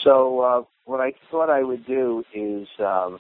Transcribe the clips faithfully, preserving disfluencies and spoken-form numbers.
So uh, what I thought I would do is, um,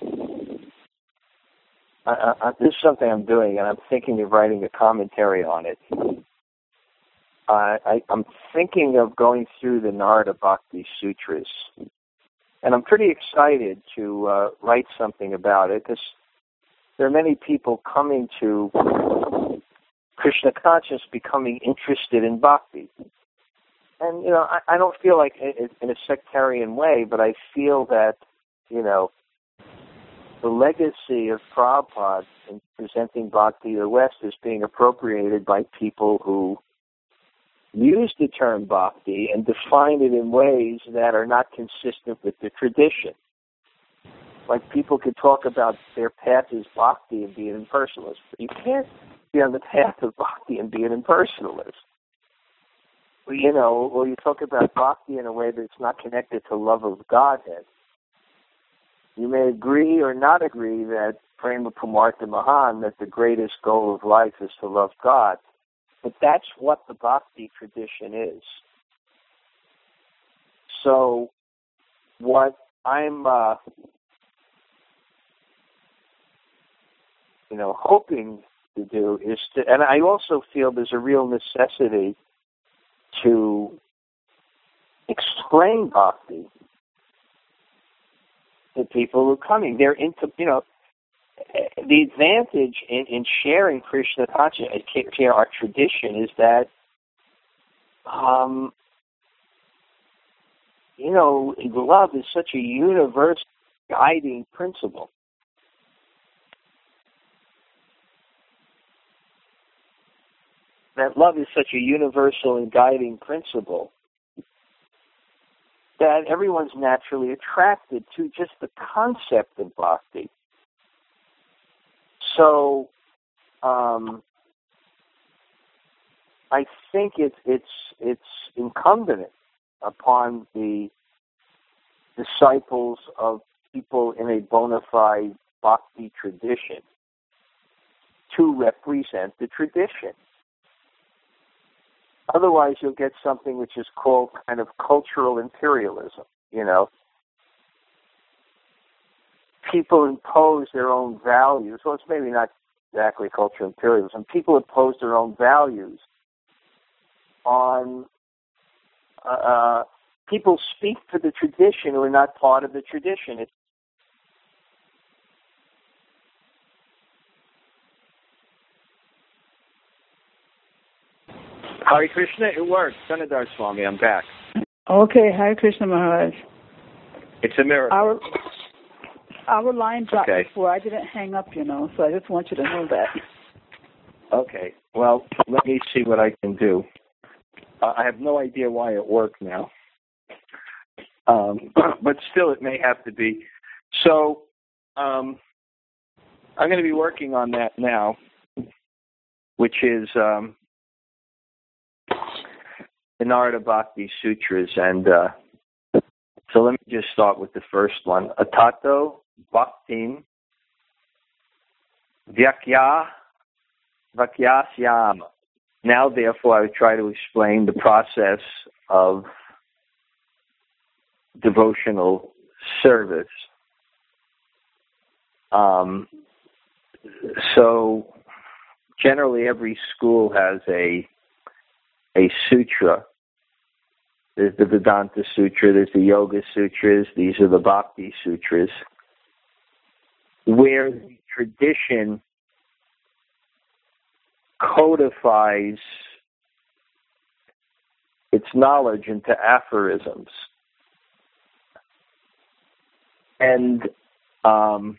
I, I, this is something I'm doing, and I'm thinking of writing a commentary on it. Uh, I, I'm thinking of going through the Narada Bhakti Sutras, and I'm pretty excited to uh, write something about it, because there are many people coming to Krishna consciousness becoming interested in bhakti. And, you know, I, I don't feel like it, in a sectarian way, but I feel that, you know, the legacy of Prabhupada in presenting bhakti to the West is being appropriated by people who use the term bhakti and define it in ways that are not consistent with the tradition. Like, people could talk about their path is bhakti and be an impersonalist, but you can't be on the path of bhakti and be an impersonalist. You know, or you talk about bhakti in a way that's not connected to love of Godhead. You may agree or not agree that Prema Pumartha Mahan, that the greatest goal of life is to love God, but that's what the bhakti tradition is. So what I'm, uh, you know, hoping to do is to, and I also feel there's a real necessity to explain bhakti to people who are coming. They're into, you know, the advantage in, in sharing Krishna consciousness, share our tradition, is that, um, you know, love is such a universal guiding principle. That love is such a universal and guiding principle that everyone's naturally attracted to just the concept of bhakti. So, um, I think it's it's it's incumbent upon the disciples of people in a bona fide bhakti tradition to represent the tradition. Otherwise, you'll get something which is called kind of cultural imperialism, you know. People impose their own values. Well, it's maybe not exactly cultural imperialism. People impose their own values on uh, people speak for the tradition who are not part of the tradition. It's Hare Krishna, it works. Sanadar Swami, I'm back. Okay, Hare Krishna Maharaj. It's a miracle. Our, our line dropped okay. before. I didn't hang up, you know, so I just want you to know that. Okay, well, let me see what I can do. Uh, I have no idea why it worked now. Um, but still, it may have to be. So, um, I'm going to be working on that now, which is... Um, the Narada Bhakti Sutras, and uh, so let me just start with the first one. Atato Bhaktim Vyakya Vakyasyama. Now, therefore, I will try to explain the process of devotional service. Um, so, generally, every school has a a sutra. There's the Vedanta Sutra, there's the Yoga Sutras, these are the Bhakti Sutras, where the tradition codifies its knowledge into aphorisms. And um,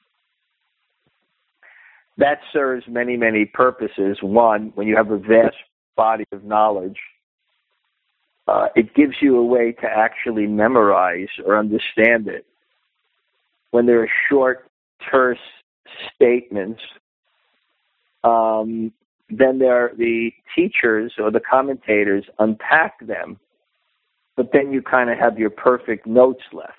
that serves many, many purposes. One, when you have a vast body of knowledge, uh, it gives you a way to actually memorize or understand it. When there are short, terse statements, um, then there are the teachers or the commentators unpack them, but then you kind of have your perfect notes left.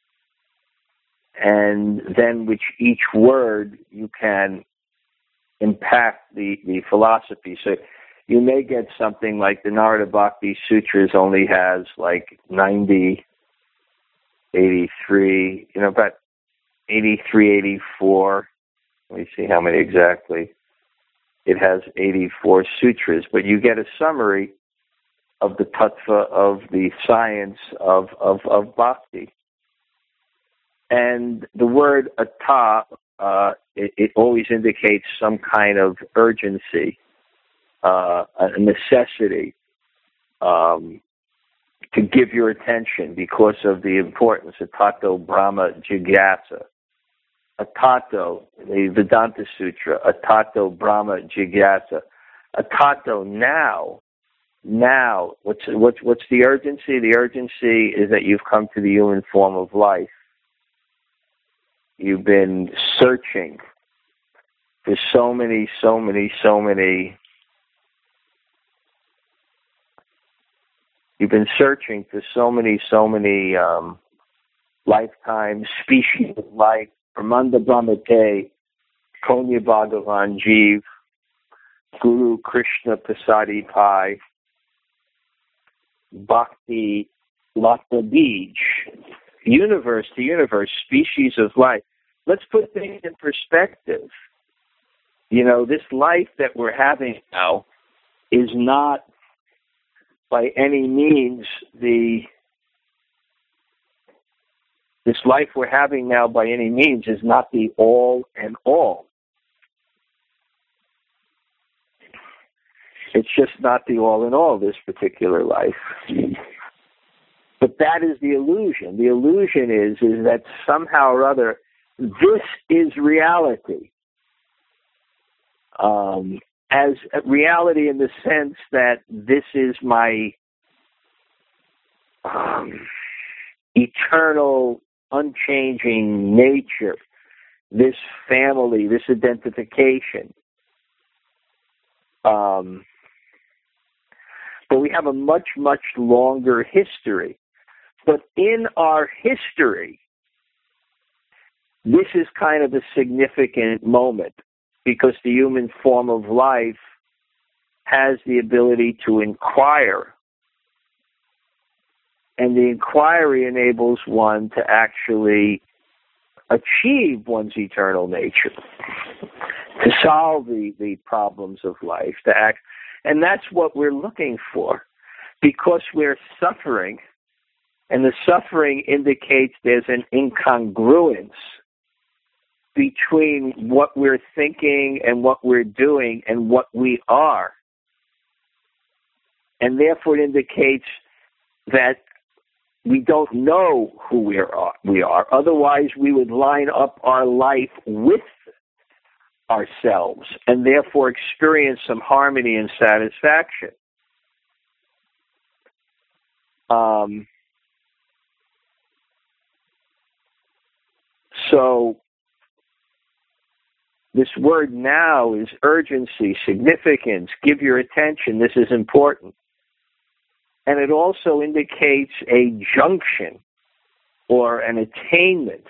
And then with each word, you can impact the, the philosophy. So you may get something like the Narada Bhakti Sutras only has like ninety eighty-three, you know, about eighty-three, eighty-four. Let me see how many exactly. It has eighty-four sutras, but you get a summary of the tattva, of the science of, of, of bhakti. And the word ata, uh, it, it always indicates some kind of urgency, uh, a necessity um, to give your attention because of the importance. Atato Brahma Jigyasa. Atato, the Vedanta Sutra, Atato Brahma Jigyasa. Atato, now. Now, what's what's what's the urgency? The urgency is that you've come to the human form of life. You've been searching for so many, so many, so many. You've been searching for so many, so many um, lifetimes, species of life. Brahmanda Brahmate, Konya Bhagavan Jeev, Guru Krishna Pasadi Pai, Bhakti Lata Bij, universe to universe, species of life. Let's put things in perspective. You know, this life that we're having now is not by any means the, this life we're having now by any means is not the all and all. It's just not the all in all, this particular life. But that is the illusion. The illusion is, is that somehow or other, this is reality. Um, as reality in the sense that this is my um, eternal, unchanging nature, this family, this identification. Um, but we have a much, much longer history. But in our history, this is kind of a significant moment because the human form of life has the ability to inquire. And the inquiry enables one to actually achieve one's eternal nature, to solve the, the problems of life, to act. And that's what we're looking for, because we're suffering, and the suffering indicates there's an incongruence between what we're thinking and what we're doing and what we are. And therefore it indicates that we don't know who we are. We are. Otherwise, we would line up our life with ourselves and therefore experience some harmony and satisfaction. Um, so this word now is urgency, significance, give your attention, this is important. And it also indicates a junction or an attainment.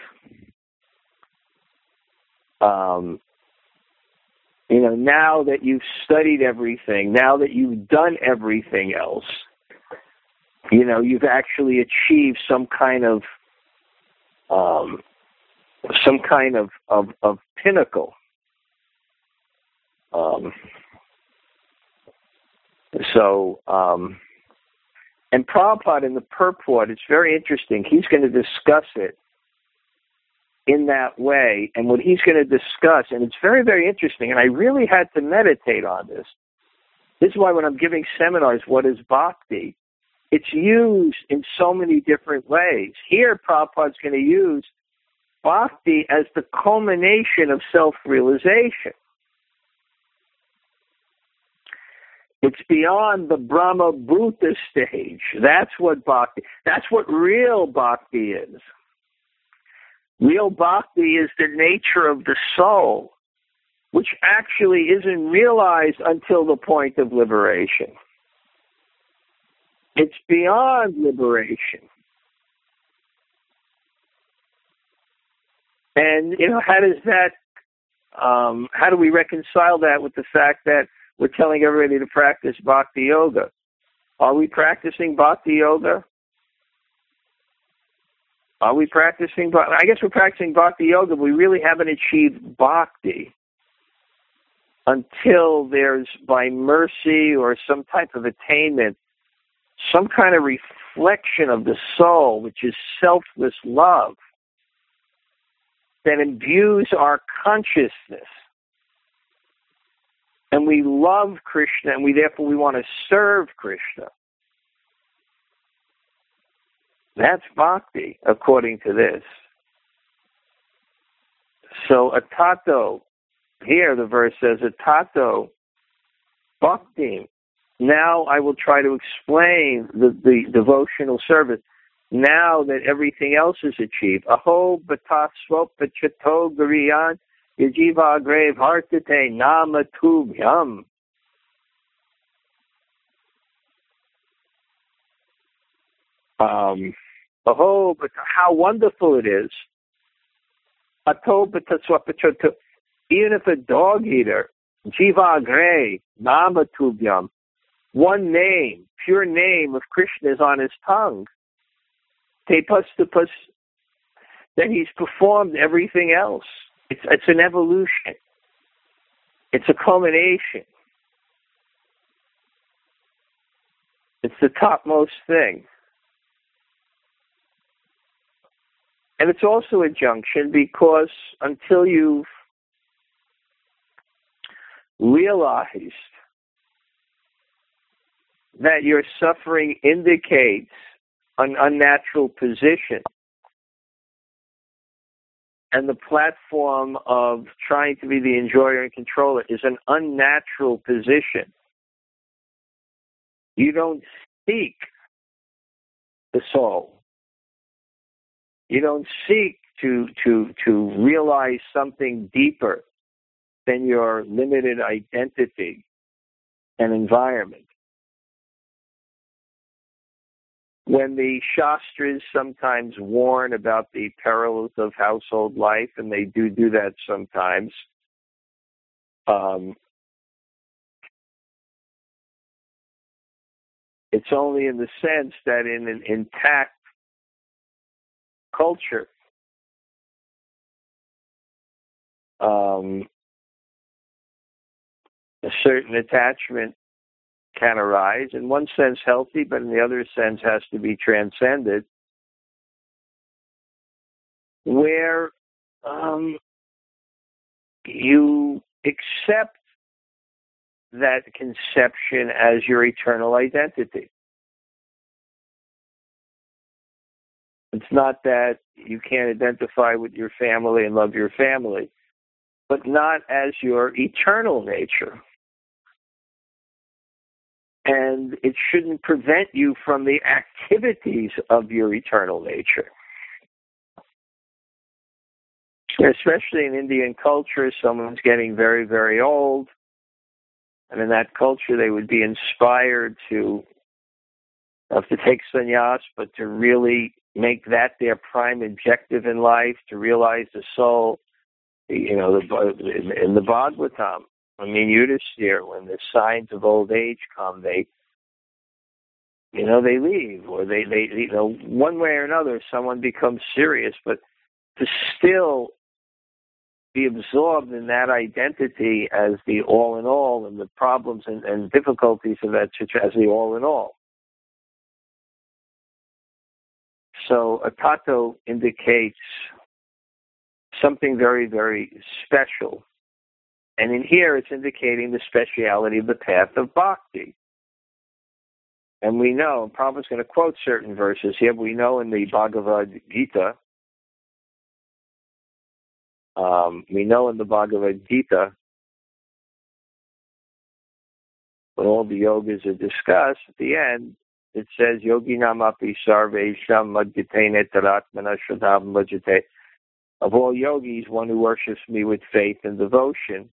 Um, you know, now that you've studied everything, now that you've done everything else, you know, you've actually achieved some kind of um, some kind of, of, of pinnacle. Um, so, um, and Prabhupada in the purport, it's very interesting. He's going to discuss it in that way. And what he's going to discuss, and it's very, very interesting, and I really had to meditate on this. This is why when I'm giving seminars, what is bhakti? It's used in so many different ways. Here, Prabhupada's going to use bhakti as the culmination of self-realization. It's beyond the Brahma Bhuta stage. That's what bhakti, that's what real bhakti is. Real bhakti is the nature of the soul, which actually isn't realized until the point of liberation. It's beyond liberation. And, you know, how does that, um, how do we reconcile that with the fact that we're telling everybody to practice bhakti yoga? Are we practicing bhakti yoga? Are we practicing bhakti? I guess we're practicing bhakti yoga, but we really haven't achieved bhakti until there's, by mercy or some type of attainment, some kind of reflection of the soul, which is selfless love, that imbues our consciousness. And we love Krishna, and we therefore we want to serve Krishna. That's bhakti, according to this. So, atato, here the verse says, atato bhakti. Now I will try to explain the, the devotional service. Now that everything else is achieved. Aho bata swopachato guriyan yajiva grave hartate nama tubhyam. Um, aho, but how wonderful it is. Ato bata swopachato. Even if a dog eater, jiva grave, nama tubhyam, one name, pure name of Krishna is on his tongue. Tepastapus, that he's performed everything else. It's, it's an evolution. It's a culmination. It's the topmost thing. And it's also a junction because until you've realized that your suffering indicates an unnatural position, and the platform of trying to be the enjoyer and controller is an unnatural position. You don't seek the soul. You don't seek to to to realize something deeper than your limited identity and environment. When the Shastras sometimes warn about the perils of household life, and they do do that sometimes, um, it's only in the sense that in an intact culture, um, a certain attachment can arise, in one sense healthy, but in the other sense has to be transcended, where um, you accept that conception as your eternal identity. It's not that you can't identify with your family and love your family, but not as your eternal nature. And it shouldn't prevent you from the activities of your eternal nature. Especially in Indian culture, someone's getting very, very old, and in that culture they would be inspired to have to take sannyas, but to really make that their prime objective in life, to realize the soul. You know, the, in the Bhagavatam, I mean, Yudhisthira, when the signs of old age come, they, you know, they leave, or they, they, you know, one way or another, someone becomes serious, but to still be absorbed in that identity as the all in all, and the problems and, and difficulties of that situation as the all in all. So a tato indicates something very, very special. And in here, it's indicating the speciality of the path of bhakti. And we know, and Prabhupada's going to quote certain verses here, but we know in the Bhagavad Gita, um, we know in the Bhagavad Gita, when all the yogas are discussed, at the end, it says, Yoginam api sarvesham madhyatena taratmana shraddhavam bhajate. Of all yogis, one who worships me with faith and devotion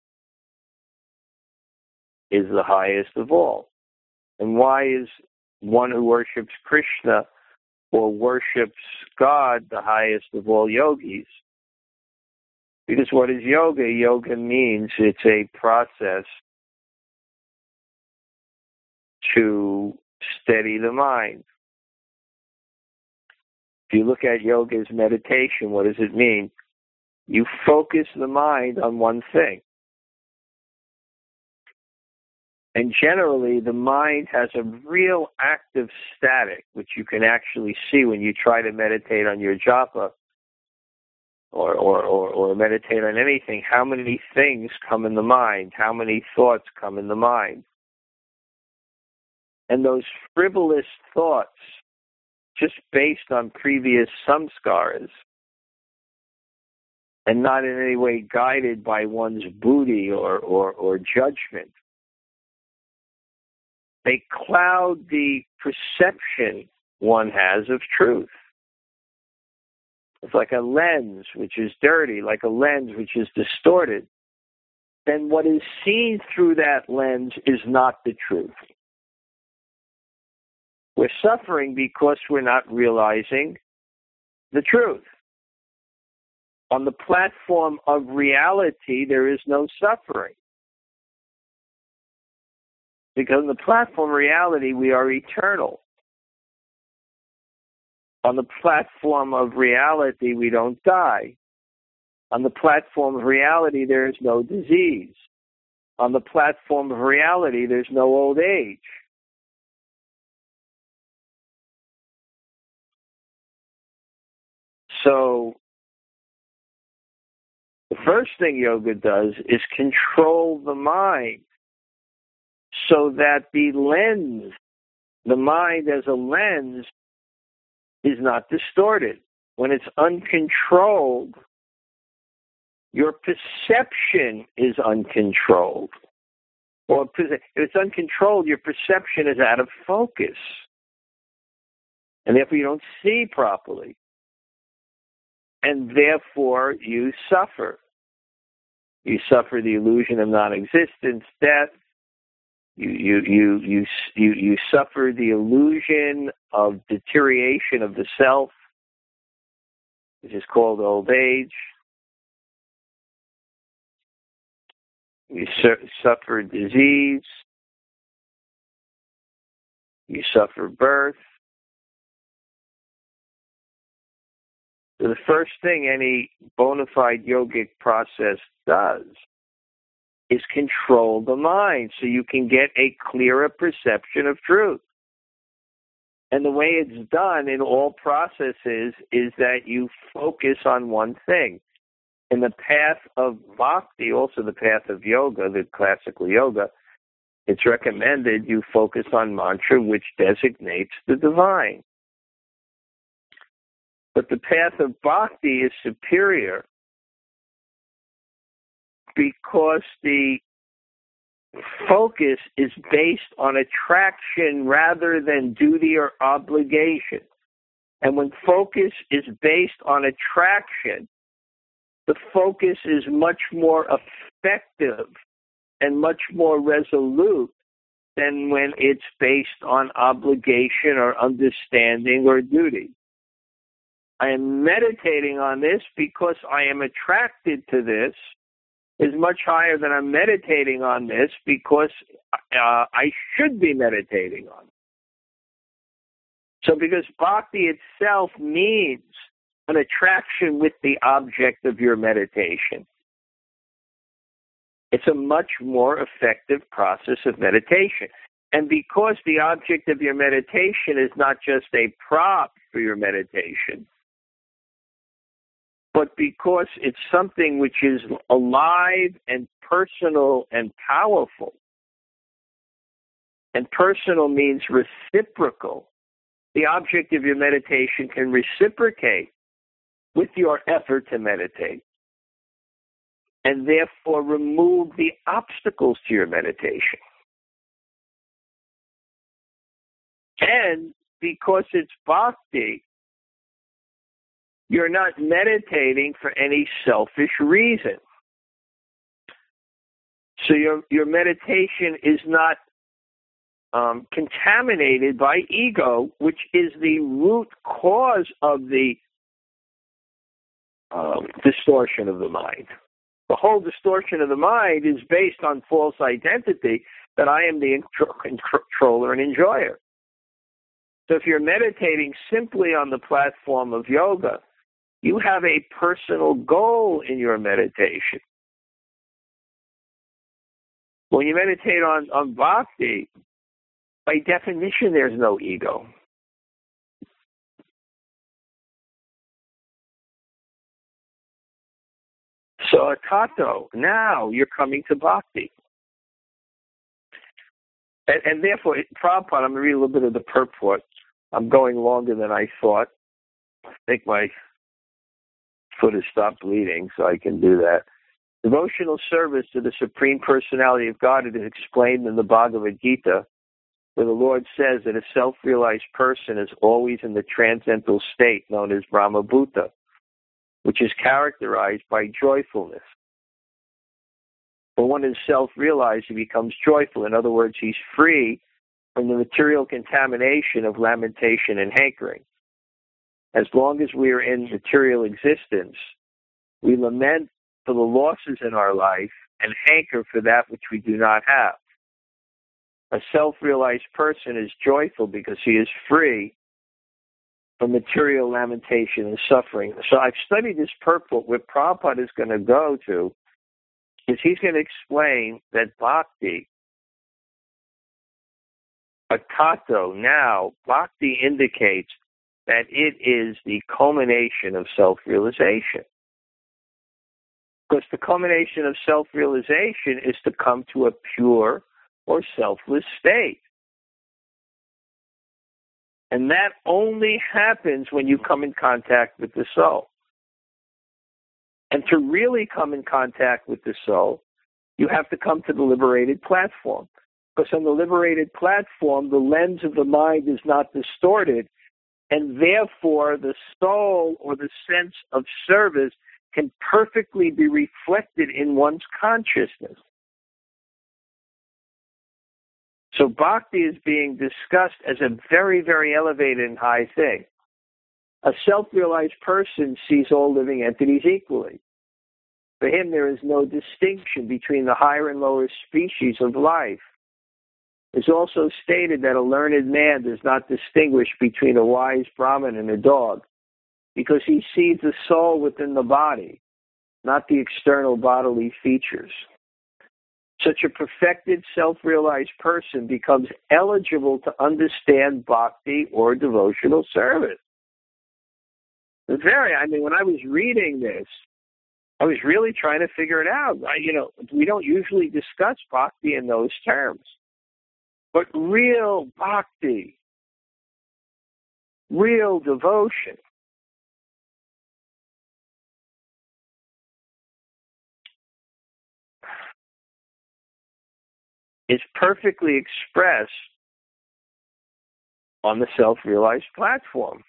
is the highest of all. And why is one who worships Krishna or worships God the highest of all yogis? Because what is yoga? Yoga means it's a process to steady the mind. If you look at yoga as meditation, what does it mean? You focus the mind on one thing. And generally, the mind has a real active static, which you can actually see when you try to meditate on your japa or, or, or, or meditate on anything. How many things come in the mind? How many thoughts come in the mind? And those frivolous thoughts, just based on previous samskaras, and not in any way guided by one's buddhi or, or, or judgment, they cloud the perception one has of truth. It's like a lens which is dirty, like a lens which is distorted. Then what is seen through that lens is not the truth. We're suffering because we're not realizing the truth. On the platform of reality, there is no suffering. Because on the platform of reality, we are eternal. On the platform of reality, we don't die. On the platform of reality, there is no disease. On the platform of reality, there's no old age. So, the first thing yoga does is control the mind so that the lens, the mind as a lens, is not distorted. When it's uncontrolled, your perception is uncontrolled. Or if it's uncontrolled, your perception is out of focus. And therefore you don't see properly. And therefore you suffer. You suffer the illusion of non-existence, death. You you you you you you suffer the illusion of deterioration of the self, which is called old age. You su- suffer disease. You suffer birth. So the first thing any bona fide yogic process does is control the mind so you can get a clearer perception of truth. And the way it's done in all processes is that you focus on one thing. In the path of bhakti, also the path of yoga, the classical yoga, it's recommended you focus on mantra which designates the divine. But the path of bhakti is superior because the focus is based on attraction rather than duty or obligation. And when focus is based on attraction, the focus is much more effective and much more resolute than when it's based on obligation or understanding or duty. I am meditating on this because I am attracted to this is much higher than I'm meditating on this because uh, I should be meditating on it. So because bhakti itself means an attraction with the object of your meditation, it's a much more effective process of meditation. And because the object of your meditation is not just a prop for your meditation, but because it's something which is alive and personal and powerful, and personal means reciprocal, the object of your meditation can reciprocate with your effort to meditate, and therefore remove the obstacles to your meditation. And because it's bhakti, you're not meditating for any selfish reason. So your your meditation is not um, contaminated by ego, which is the root cause of the um, distortion of the mind. The whole distortion of the mind is based on false identity that I am the controller and enjoyer. So if you're meditating simply on the platform of yoga, you have a personal goal in your meditation. When you meditate on, on bhakti, by definition, there's no ego. So, tato, now you're coming to bhakti. And, and therefore, Prabhupada, I'm going to read a little bit of the purport. I'm going longer than I thought. I think my foot has stopped bleeding, so I can do that. Devotional service to the Supreme Personality of God, it is explained in the Bhagavad Gita, where the Lord says that a self-realized person is always in the transcendental state known as Brahma Bhuta, which is characterized by joyfulness. When one is self-realized, he becomes joyful. In other words, he's free from the material contamination of lamentation and hankering. As long as we are in material existence, we lament for the losses in our life and hanker for that which we do not have. A self-realized person is joyful because he is free from material lamentation and suffering. So I've studied this purport. Where Prabhupada is going to go to is he's going to explain that bhakti, a tato, now, bhakti indicates that it is the culmination of self-realization. Because the culmination of self-realization is to come to a pure or selfless state. And that only happens when you come in contact with the soul. And to really come in contact with the soul, you have to come to the liberated platform. Because on the liberated platform, the lens of the mind is not distorted, and therefore the soul or the sense of service can perfectly be reflected in one's consciousness. So bhakti is being discussed as a very, very elevated and high thing. A self-realized person sees all living entities equally. For him, there is no distinction between the higher and lower species of life. It's also stated that a learned man does not distinguish between a wise Brahmin and a dog, because he sees the soul within the body, not the external bodily features. Such a perfected, self-realized person becomes eligible to understand bhakti or devotional service. Very, I mean, when I was reading this, I was really trying to figure it out. I, you know, we don't usually discuss bhakti in those terms. But real bhakti, real devotion, is perfectly expressed on the self-realized platform.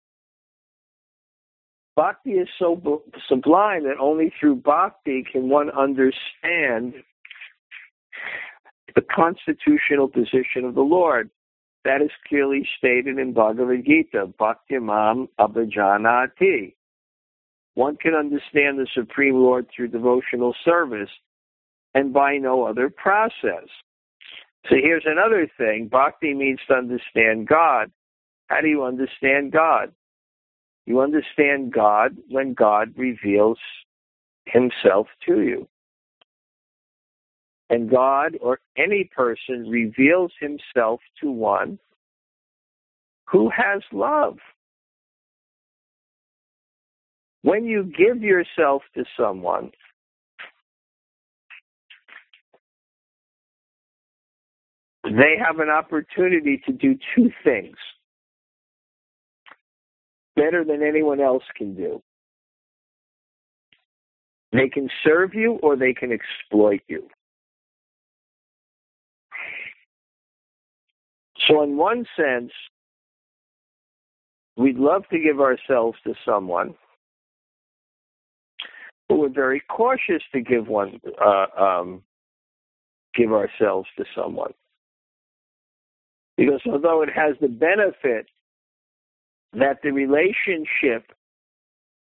Bhakti is so b- sublime that only through bhakti can one understand the constitutional position of the Lord. That is clearly stated in Bhagavad Gita, Bhaktimam Abhijanati. One can understand the Supreme Lord through devotional service and by no other process. So here's another thing. Bhakti means to understand God. How do you understand God? You understand God when God reveals himself to you. And God or any person reveals himself to one who has love. When you give yourself to someone, they have an opportunity to do two things better than anyone else can do. They can serve you or they can exploit you. So in one sense, we'd love to give ourselves to someone, but we're very cautious to give one, uh, um, give ourselves to someone. Because although it has the benefit that the relationship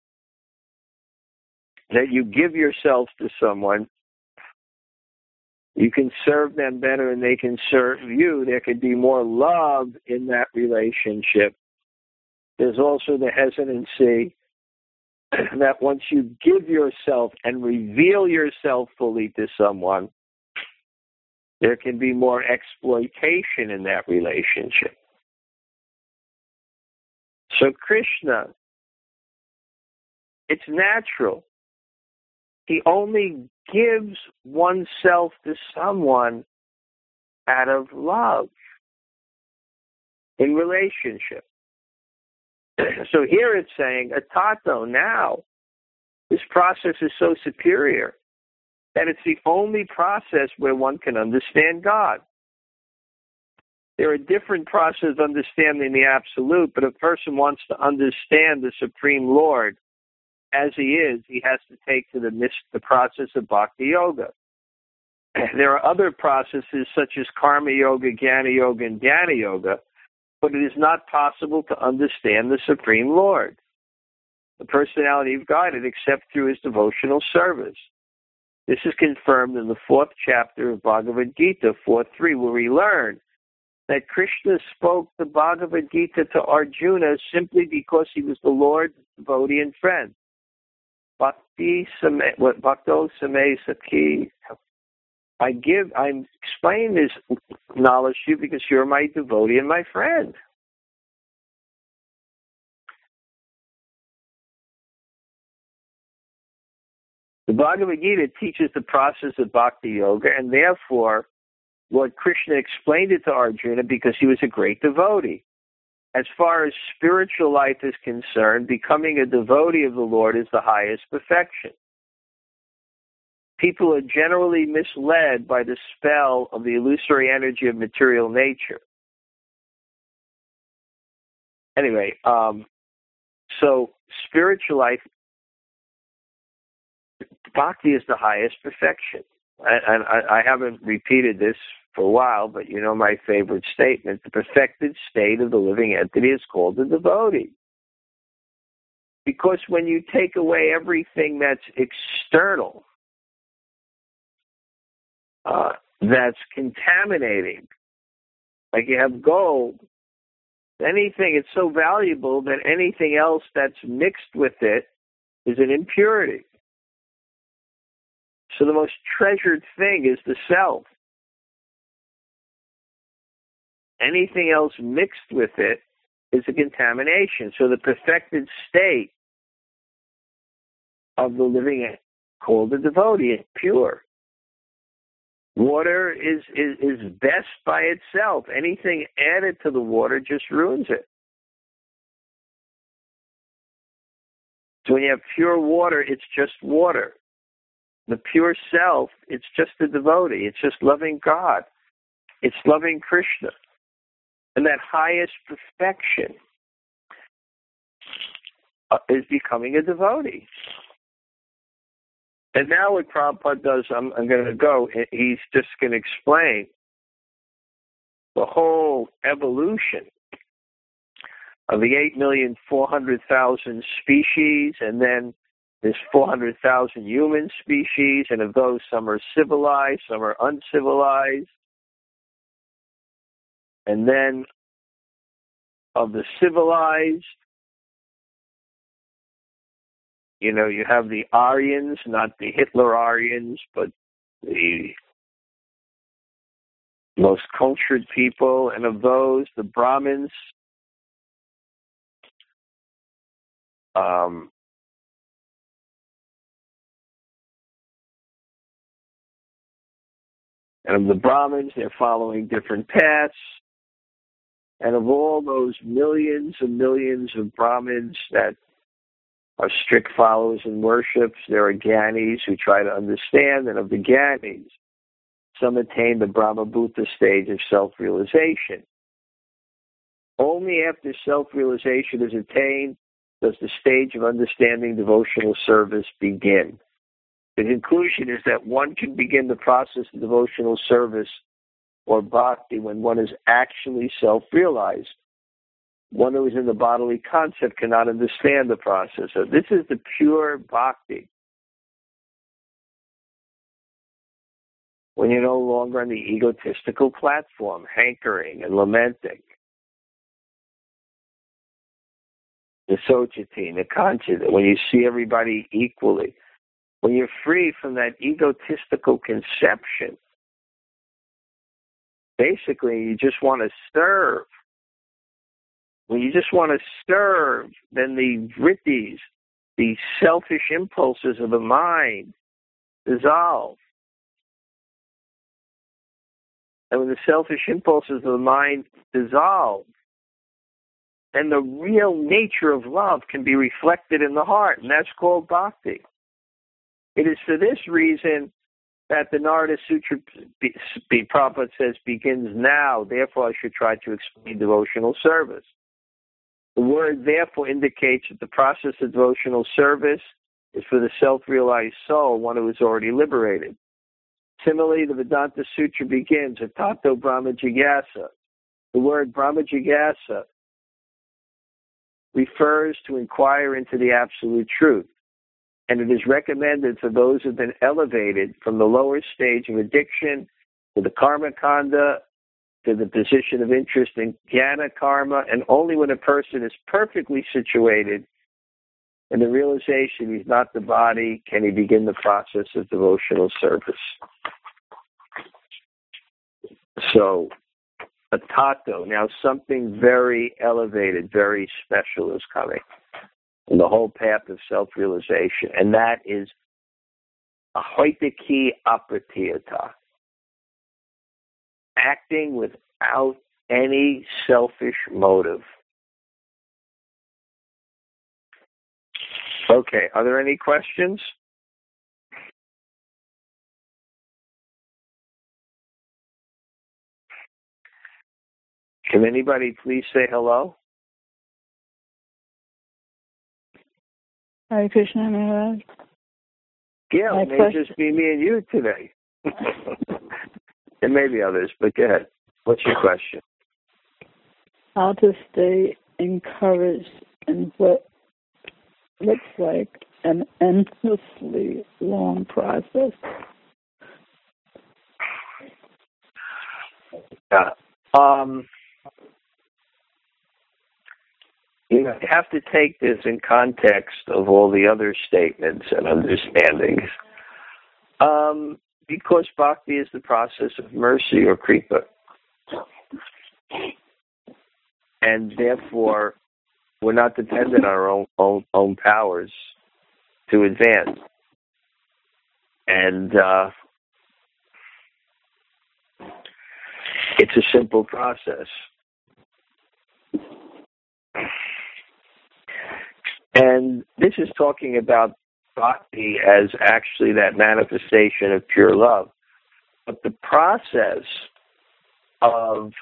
that you give yourself to someone You can serve them better and they can serve you. There could be more love in that relationship. There's also the hesitancy that once you give yourself and reveal yourself fully to someone, there can be more exploitation in that relationship. So Krishna, it's natural. He only gives oneself to someone out of love in relationship. So here it's saying, atato, now, this process is so superior that it's the only process where one can understand God. There are different processes of understanding the Absolute, but if a person wants to understand the Supreme Lord as he is, he has to take to the, the process of Bhakti Yoga. There are other processes such as Karma Yoga, Jnana Yoga, and Dhyana Yoga, but it is not possible to understand the Supreme Lord, the personality of God, except through his devotional service. This is confirmed in the fourth chapter of Bhagavad Gita, four three, where we learn that Krishna spoke the Bhagavad Gita to Arjuna simply because he was the Lord's devotee and friend. Bhakti same, what Bhakto same sakhi. I give, I'm explaining this knowledge to you because you're my devotee and my friend. The Bhagavad Gita teaches the process of Bhakti Yoga, and therefore, Lord Krishna explained it to Arjuna because he was a great devotee. As far as spiritual life is concerned, becoming a devotee of the Lord is the highest perfection. People are generally misled by the spell of the illusory energy of material nature. Anyway, um, so spiritual life, bhakti is the highest perfection. And I, I haven't repeated this for a while, but you know my favorite statement, the perfected state of the living entity is called the devotee. Because when you take away everything that's external, uh, that's contaminating, like you have gold, anything, it's so valuable that anything else that's mixed with it is an impurity. So the most treasured thing is the self. Anything else mixed with it is a contamination. So the perfected state of the living called the devotee is pure. Water is, is, is best by itself. Anything added to the water just ruins it. So when you have pure water, it's just water. The pure self, it's just the devotee. It's just loving God. It's loving Krishna. And that highest perfection is becoming a devotee. And now what Prabhupada does, I'm, I'm going to go, he's just going to explain the whole evolution of the eight million four hundred thousand species, and then there's four hundred thousand human species, and of those, some are civilized, some are uncivilized. And then of the civilized, you know, you have the Aryans, not the Hitler Aryans, but the most cultured people. And of those, the Brahmins, um, and of the Brahmins, they're following different paths. And of all those millions and millions of Brahmins that are strict followers and worships, there are Gyanis who try to understand, and of the Gyanis, some attain the Brahma Bhuta stage of self-realization. Only after self-realization is attained does the stage of understanding devotional service begin. The conclusion is that one can begin the process of devotional service or bhakti when one is actually self-realized. One who is in the bodily concept cannot understand the process. So this is the pure bhakti. when you're no longer on the egotistical platform, hankering and lamenting. The Sochiti, the Kanchita, when you see everybody equally, when you're free from that egotistical conception, basically you just want to serve. When you just want to serve, then the vrittis, the selfish impulses of the mind, dissolve. And when the selfish impulses of the mind dissolve, then the real nature of love can be reflected in the heart, and that's called bhakti. It is for this reason that the Narada Sutra, Prabhupada says, begins now, therefore I should try to explain devotional service. The word therefore indicates that the process of devotional service is for the self-realized soul, one who is already liberated. Similarly, the Vedanta Sutra begins at Tato Brahma Jigyasa. The word Brahma Jigyasa refers to inquire into the absolute truth, and it is recommended for those who have been elevated from the lower stage of addiction to the karma kanda, to the position of interest in jnana karma, and only when a person is perfectly situated in the realization he's not the body can he begin the process of devotional service. So, a tato, now something very elevated, very special is coming in the whole path of self-realization, and that is ahoitaki apratiyata, acting without any selfish motive. Okay, are there any questions? Can anybody please say hello? Hare Krishna, Maharaj. Yeah, it may question. just be me and you today. And maybe others, but go ahead. What's your question? How to stay encouraged in what looks like an endlessly long process? Yeah. Um, you know, you have to take this in context of all the other statements and understandings. Um, because bhakti is the process of mercy or kripa. And therefore, we're not dependent on our own, own, own powers to advance. And uh, it's a simple process. And this is talking about bhakti as actually that manifestation of pure love. But the process of,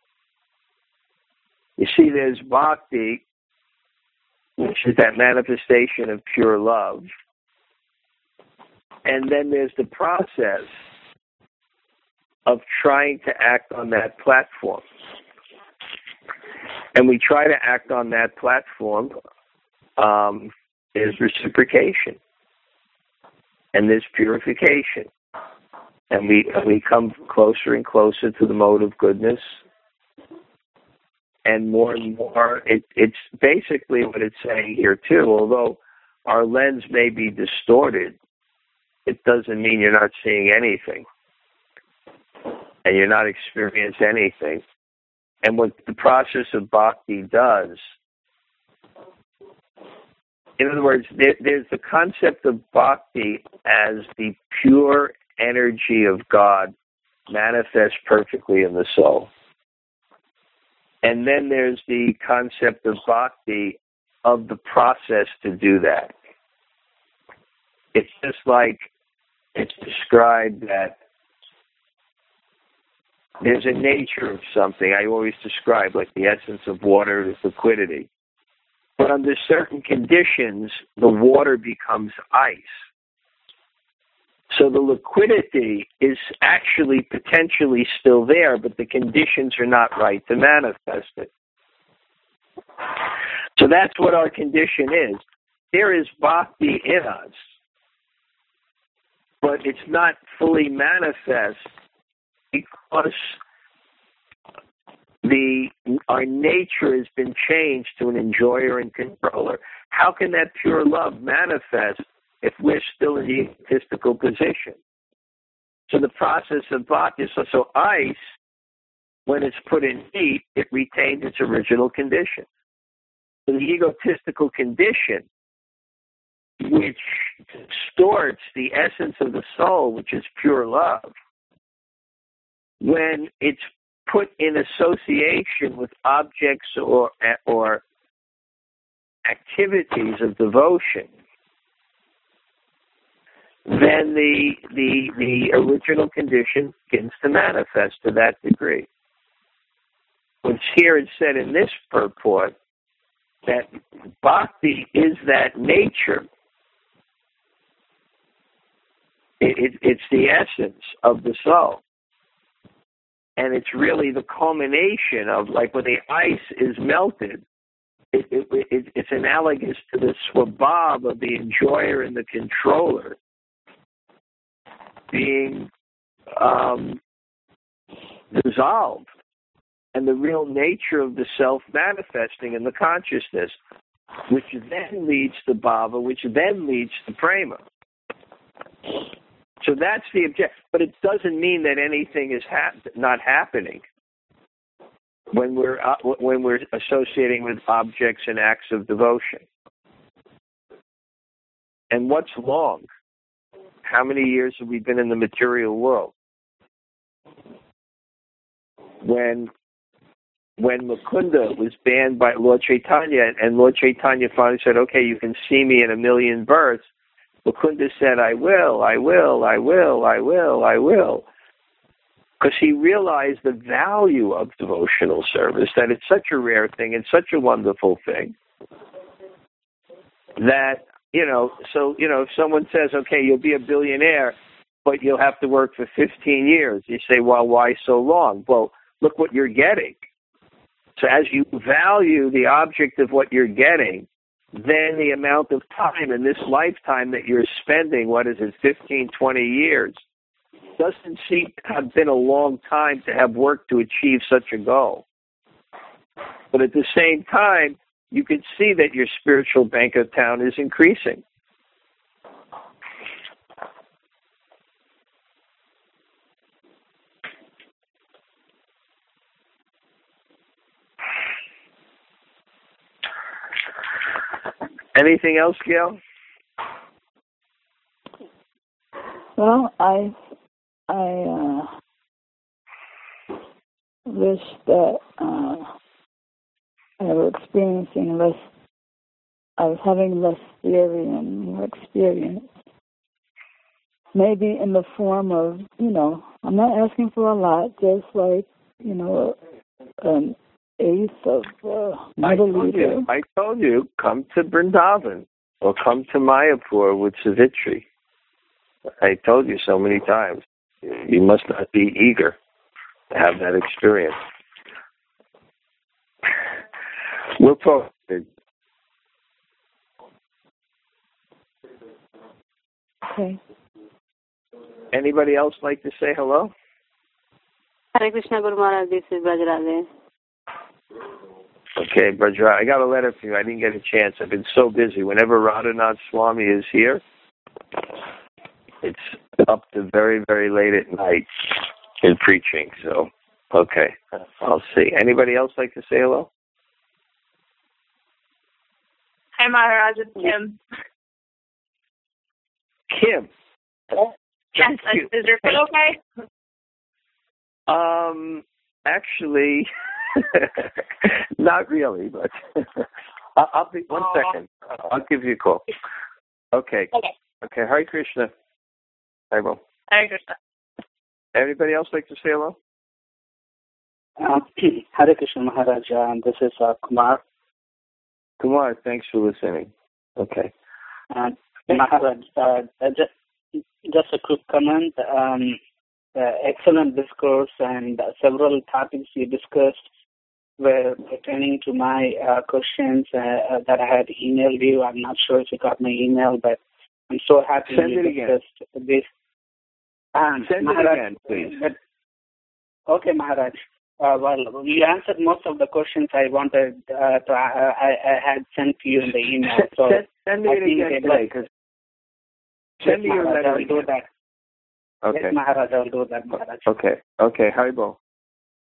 you see, there's bhakti, which is that manifestation of pure love. And then there's the process of trying to act on that platform. And we try to act on that platform. Um, there's reciprocation. And there's purification. And we we come closer and closer to the mode of goodness. And more and more, it, it's basically what it's saying here too. Although our lens may be distorted, it doesn't mean you're not seeing anything. And you're not experiencing anything. And what the process of bhakti does, in other words, there, there's the concept of bhakti as the pure energy of God manifest perfectly in the soul. And then there's the concept of bhakti of the process to do that. It's just like it's described that there's a nature of something. I always describe like the essence of water is liquidity. But under certain conditions, the water becomes ice. So the liquidity is actually potentially still there, but the conditions are not right to manifest it. So that's what our condition is. There is bhakti in us. but it's not fully manifest because the our nature has been changed to an enjoyer and controller. How can that pure love manifest if we're still in the egotistical position? So the process of bhakti, so, so ice, when it's put in heat, it retains its original condition. So the egotistical condition, which distorts the essence of the soul, which is pure love, when it's put in association with objects or or activities of devotion, then the the the original condition begins to manifest to that degree. What's here is said in this purport that bhakti is that nature. It, it, it's the essence of the soul. And it's really the culmination of, like when the ice is melted, it, it, it, it's analogous to the swabhava of the enjoyer and the controller being um, dissolved, and the real nature of the self manifesting in the consciousness, which then leads to bhava, which then leads to prema. So that's the object, but it doesn't mean that anything is hap- not happening when we're uh, when we're associating with objects and acts of devotion. And what's long? How many years have we been in the material world? When when Mukunda was banned by Lord Chaitanya, and Lord Chaitanya finally said, "Okay, you can see me in a million births," Mukunda said, I will, I will, I will, I will, I will. Because he realized the value of devotional service, that it's such a rare thing and such a wonderful thing that, you know, so, you know, if someone says, okay, you'll be a billionaire, but you'll have to work for fifteen years. You say, well, why so long? Well, look what you're getting. So as you value the object of what you're getting, then the amount of time in this lifetime that you're spending, what is it, fifteen, twenty years, doesn't seem to have been a long time to have worked to achieve such a goal. But at the same time, you can see that your spiritual bank account is increasing. Anything else, Gail? Well, I I uh, wish that uh, I was experiencing less. I was having less theory and more experience. Maybe in the form of, you know, I'm not asking for a lot, just like, you know, an eighth of uh, I told liter. you, I told you, come to Vrindavan or come to Mayapur with Savitri. I told you so many times. You must not be eager to have that experience. We'll talk. Okay. Anybody else like to say hello? Hare Krishna Guru Maharaj, this is Brajrade. Okay, Brajra, I got a letter from you. I didn't get a chance. I've been so busy. Whenever Radhanath Swami is here, it's up to very, very late at night in preaching. So, okay, I'll see. Anybody else like to say hello? Hi, Maharaj. It's Kim. Kim. Yes, is your foot okay? Um, actually, not really, but I'll, I'll be, one Aww. second. I'll give you a call. Okay. Okay. Okay, Hare Krishna. Hare Bo. Hare Krishna. Anybody else like to say hello? Uh, Hare Krishna Maharaj, uh, this is uh, Kumar. Kumar, thanks for listening. Okay. Uh, Maharaj, uh, just, just a quick comment. Um, uh, excellent discourse, and uh, several topics you discussed were pertaining to my uh, questions uh, uh, that I had emailed you. I'm not sure if you got my email, but I'm so happy Send you it again. discussed this. Um, Send Maharaj, it again, please. But, okay, Maharaj. Uh, well, you answered most of the questions I wanted uh, to. Uh, I, I had sent to you in the email. So send, send me I it think again it today, was- because Yes, send me your Maharaj, letter I'll do again. that. Okay. Yes, Maharaj, I'll do that, Maharaj. Okay. Okay. Haribo.